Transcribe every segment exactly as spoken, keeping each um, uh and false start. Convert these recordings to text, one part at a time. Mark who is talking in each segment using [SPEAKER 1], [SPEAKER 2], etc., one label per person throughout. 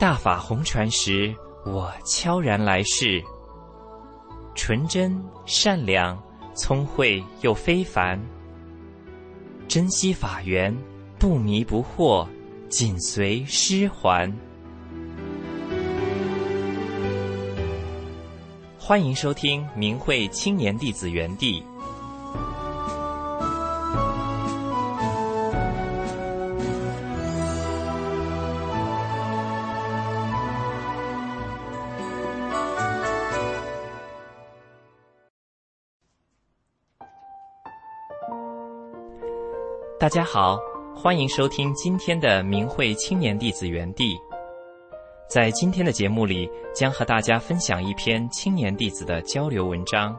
[SPEAKER 1] 大法红传时，我悄然来世。纯真、善良、聪慧又非凡，珍惜法缘，不迷不惑，紧随师还。欢迎收听明慧青年弟子园地。大家好，欢迎收听今天的明慧青年弟子园地。在今天的节目里，将和大家分享一篇青年弟子的交流文章。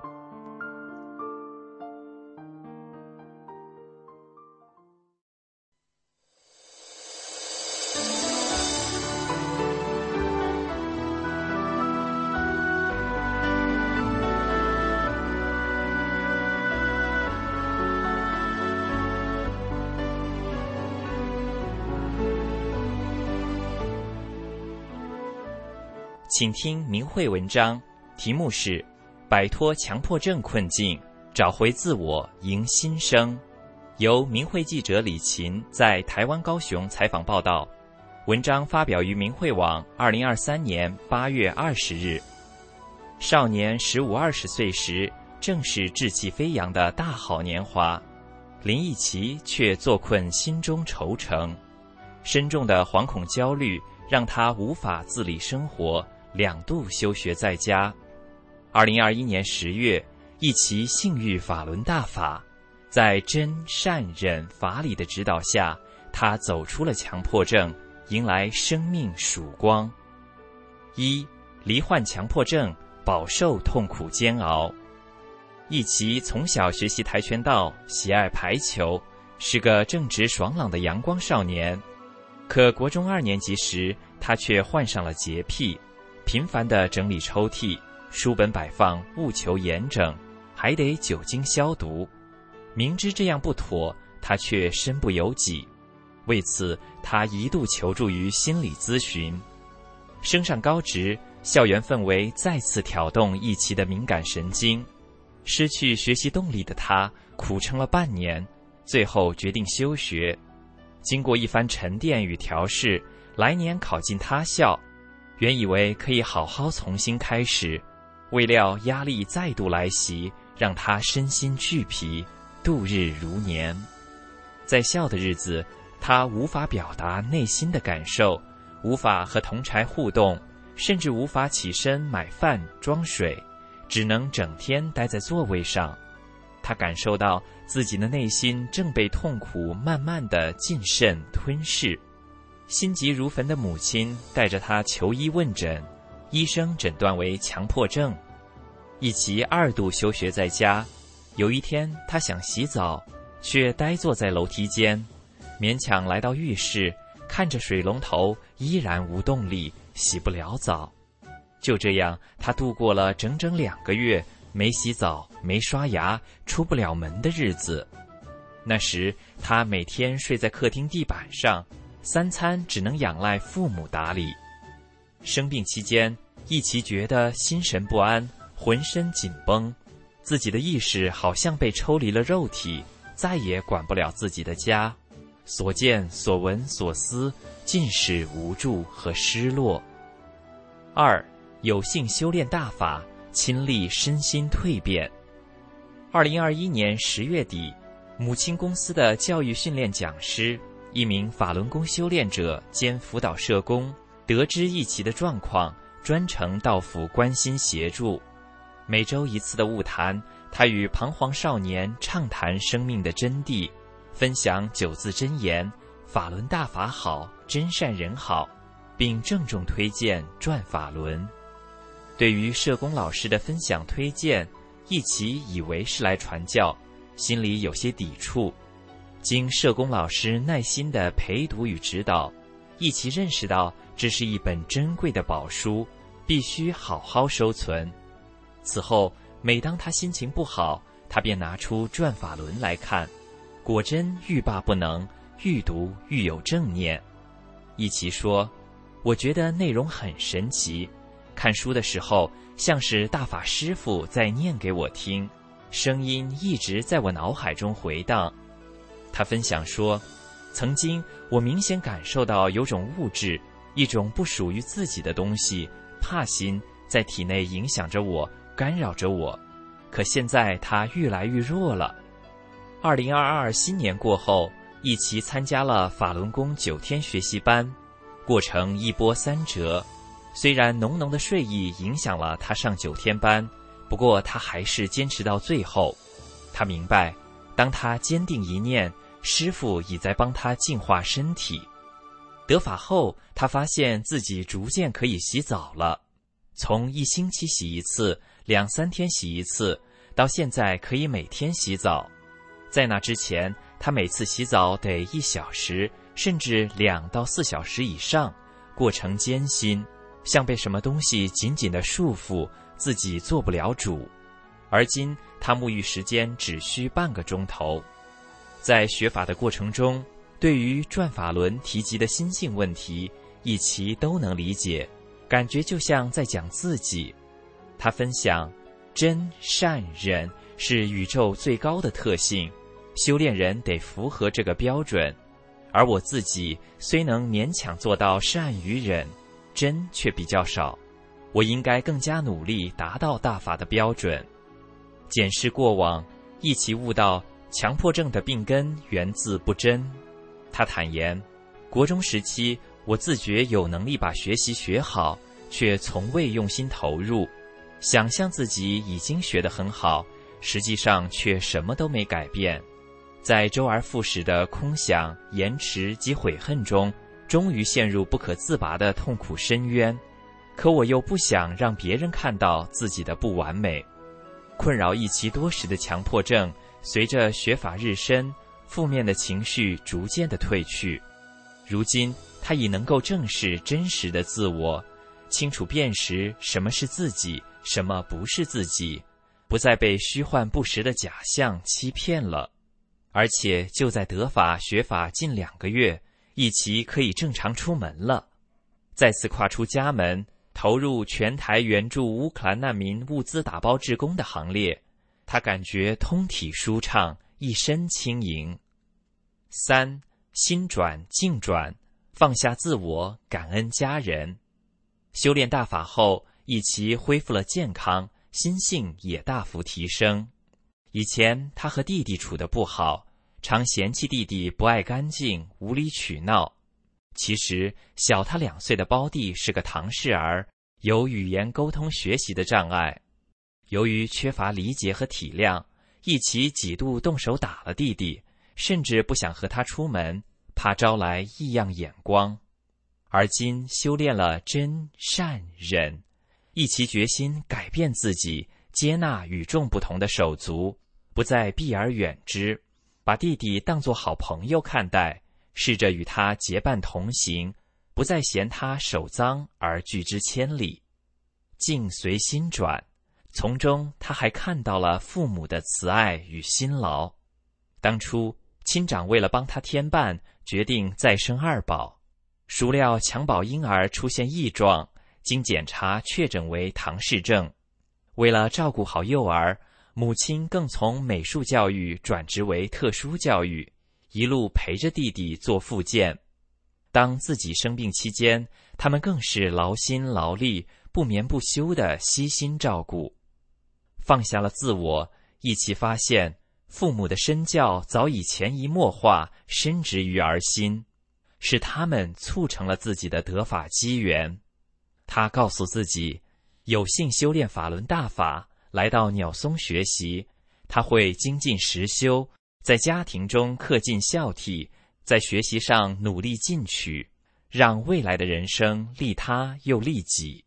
[SPEAKER 1] 请听明慧文章，题目是摆脱强迫症困境，找回自我，迎新生，由明慧记者李琴在台湾高雄采访报道。文章发表于明慧网二零二三年八月二十日。少年十五二十岁时，正是志气飞扬的大好年华，林奕琪却坐困心中愁城，深重的惶恐焦虑让他无法自理生活，两度休学在家。二零二一年十月，一期性欲法轮大法，在真善忍法理的指导下，他走出了强迫症，迎来生命曙光。一、罹患强迫症，饱受痛苦煎熬。一期从小学习跆拳道，喜爱排球，是个正直爽朗的阳光少年。可国中二年级时，他却患上了洁癖，频繁地整理抽屉，书本摆放务求严整，还得酒精消毒。明知这样不妥，他却身不由己。为此，他一度求助于心理咨询。升上高职，校园氛围再次挑动一期的敏感神经，失去学习动力的他苦撑了半年，最后决定休学。经过一番沉淀与调试，来年考进他校。原以为可以好好重新开始，未料压力再度来袭，让他身心俱疲，度日如年。在校的日子，他无法表达内心的感受，无法和同侪互动，甚至无法起身买饭装水，只能整天待在座位上。他感受到自己的内心正被痛苦慢慢地浸渗吞噬。心急如焚的母亲带着他求医问诊，医生诊断为强迫症。一期二度休学在家，有一天他想洗澡，却呆坐在楼梯间，勉强来到浴室，看着水龙头依然无动力，洗不了澡。就这样，他度过了整整两个月没洗澡、没刷牙、出不了门的日子。那时他每天睡在客厅地板上，三餐只能仰赖父母打理。生病期间，一期觉得心神不安，浑身紧绷，自己的意识好像被抽离了肉体，再也管不了自己的家。所见所闻所思，尽是无助和失落。二、有幸修炼大法，亲历身心蜕变。二零二一年十月底，母亲公司的教育训练讲师，一名法轮功修炼者兼辅导社工，得知一期的状况，专程到府关心协助。每周一次的晤谈，他与彷徨少年畅谈生命的真谛，分享九字真言，法轮大法好，真善人好，并郑重推荐转法轮。对于社工老师的分享推荐，一期以为是来传教，心里有些抵触。经社工老师耐心的陪读与指导，一起认识到这是一本珍贵的宝书，必须好好收存。此后，每当他心情不好，他便拿出转法轮来看，果真欲罢不能，愈读愈有正念。一起说， 我觉得内容很神奇，看书的时候像是大法师父在念给我听，声音一直在我脑海中回荡。他分享说，曾经我明显感受到有种物质，一种不属于自己的东西，怕心在体内影响着我，干扰着我，可现在它越来越弱了。二零二二新年过后，一起参加了法轮功九天学习班，过程一波三折。虽然浓浓的睡意影响了他上九天班，不过他还是坚持到最后。他明白，当他坚定一念，师父已在帮他净化身体。得法后，他发现自己逐渐可以洗澡了，从一星期洗一次，两三天洗一次，到现在可以每天洗澡。在那之前，他每次洗澡得一小时，甚至两到四小时以上，过程艰辛，像被什么东西紧紧地束缚，自己做不了主。而今他沐浴时间只需半个钟头。在学法的过程中，对于转法轮提及的心性问题，一齐都能理解，感觉就像在讲自己。他分享，真善忍是宇宙最高的特性，修炼人得符合这个标准。而我自己虽能勉强做到善与忍，真却比较少，我应该更加努力达到大法的标准。检视过往，一起悟到强迫症的病根源自不真。他坦言，国中时期我自觉有能力把学习学好，却从未用心投入，想象自己已经学得很好，实际上却什么都没改变。在周而复始的空想、延迟及悔恨中，终于陷入不可自拔的痛苦深渊。可我又不想让别人看到自己的不完美。困扰一期多时的强迫症，随着学法日深，负面的情绪逐渐的褪去。如今他已能够正视真实的自我，清楚辨识什么是自己，什么不是自己，不再被虚幻不实的假象欺骗了。而且就在得法学法近两个月，一齐可以正常出门了，再次跨出家门，投入全台援助乌克兰难民物资打包志工的行列。他感觉通体舒畅，一身轻盈。三，心转境转，放下自我，感恩家人。修炼大法后，一齐恢复了健康，心性也大幅提升。以前他和弟弟处得不好，常嫌弃弟弟不爱干净，无理取闹。其实小他两岁的胞弟是个唐氏儿，有语言沟通学习的障碍。由于缺乏理解和体谅，一齐几度动手打了弟弟，甚至不想和他出门，怕招来异样眼光。而今修炼了真善忍，一齐决心改变自己，接纳与众不同的手足，不再避而远之，把弟弟当作好朋友看待，试着与他结伴同行，不再嫌他手脏而拒之千里。境随心转，从中他还看到了父母的慈爱与辛劳。当初亲长为了帮他添伴，决定再生二宝，孰料襁褓婴儿出现异状，经检查确诊为唐氏症。为了照顾好幼儿，母亲更从美术教育转职为特殊教育，一路陪着弟弟做复健。当自己生病期间，他们更是劳心劳力，不眠不休地悉心照顾。放下了自我，一起发现父母的身教早已潜移默化，深植于儿心，是他们促成了自己的得法机缘。他告诉自己，有幸修炼法轮大法，来到鸟松学习，他会精进实修，在家庭中恪尽孝悌，在学习上努力进取，让未来的人生利他又利己。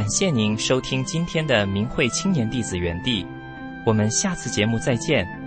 [SPEAKER 1] 感谢您收听今天的明慧青年弟子园地，我们下次节目再见。